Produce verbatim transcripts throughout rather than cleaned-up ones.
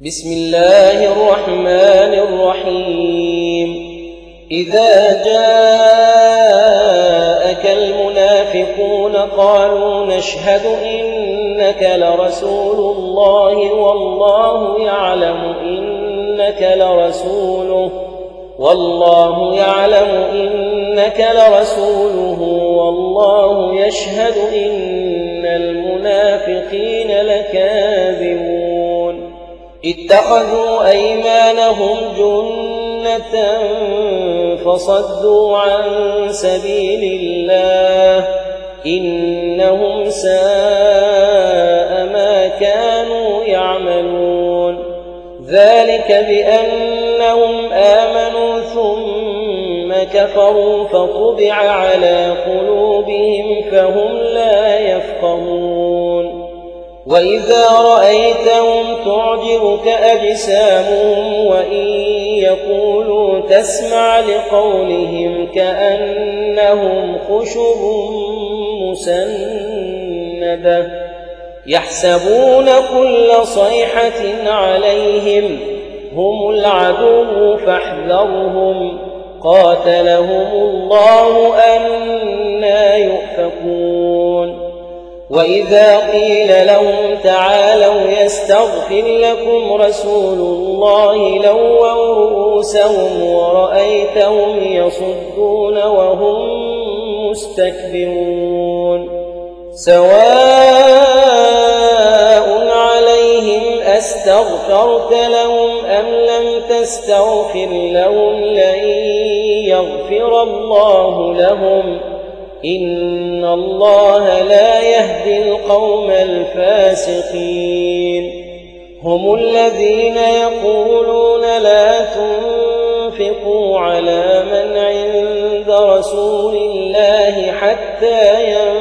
بسم الله الرحمن الرحيم إذا جاءك المنافقون قالوا نشهد إنك لرسول الله والله يعلم إنك لرسوله والله يعلم إنك لرسوله والله يشهد إن المنافقين لكاذبون اتخذوا أيمانهم جنة فصدوا عن سبيل الله إنهم ساء ما كانوا يعملون ذلك بأنهم آمنوا ثم كفروا فطبع على قلوبهم فهم لا يفقهون وإذا رأيتهم تعجبك أجسامهم وإن يقولوا تسمع لقولهم كأنهم خشب مسندة يحسبون كل صيحة عليهم هم العدو فاحذرهم قاتلهم الله أنى يؤفكون وإذا قيل لهم تعالوا يستغفر لكم رسول الله لووا رؤوسهم ورأيتهم يصدون وهم مستكبرون سواء عليهم أستغفرت لهم أم لم تستغفر لهم لن يغفر الله لهم إن الله لا يهدي القوم الفاسقين هم الذين يقولون لا تنفقوا على من عند رسول الله حتى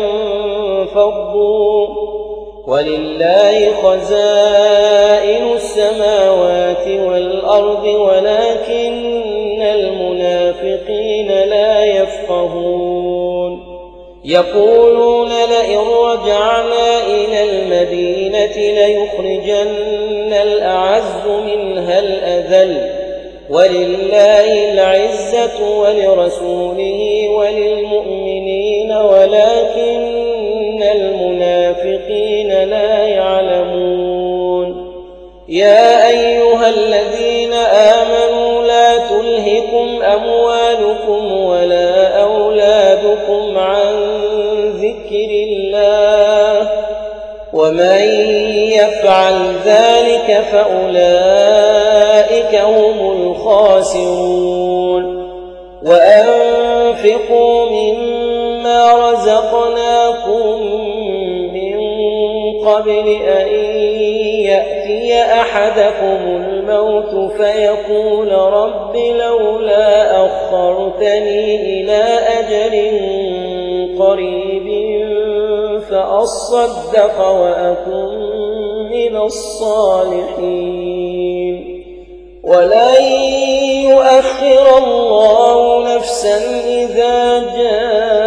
ينفضوا ولله خزائن السماوات والأرض ولكن المنافقين لا يفقهون يقولون لئن رجعنا إلى المدينة ليخرجن الأعز منها الأذل ولله العزة ولرسوله وللمؤمنين ولكن المنافقين لا يعلمون يا أيها الذين آمنوا لا تلهكم أموالكم ولا أولادكم عن ذكر الله ومن يفعل ذلك فأولئك هم الخاسرون وأنفقوا مما رزقناكم من قبل أن يأتي أحدكم الموت فيقول رب لولا أخرتني إلى أجل قريب فأصدق وأكن من الصالحين ولن يؤخر الله نفسا إذا جاء